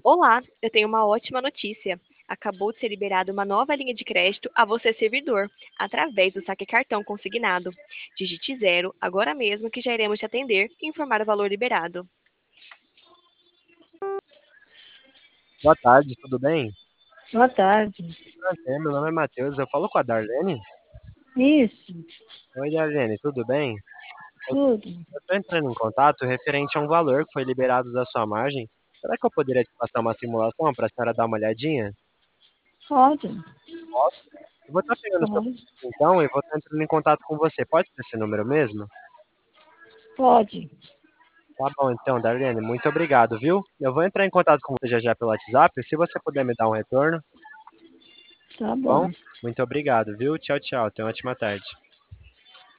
Olá, eu tenho uma ótima notícia. Acabou de ser liberada uma nova linha de crédito a você, servidor, através do saque cartão consignado. Digite zero agora mesmo que já iremos te atender e informar o valor liberado. Boa tarde, tudo bem? Boa tarde. Prazer, meu nome é Matheus, eu falo com a Darlene. Isso, Oi, Darlene, tudo bem? Eu tudo. estou entrando em contato referente a um valor que foi liberado da sua margem. Será que eu poderia te passar uma simulação para a senhora dar uma olhadinha? Pode, Posso? Eu vou estar pegando o seu pode, então e vou estar entrando em contato com você. Pode ser esse número mesmo? pode. Tá bom, então, Darlene, muito obrigado, viu? Eu vou entrar em contato com você já já pelo WhatsApp. Se você puder me dar um retorno, Tá tá bom? bom. Muito obrigado, viu? Tchau, tchau. Tenha uma ótima tarde.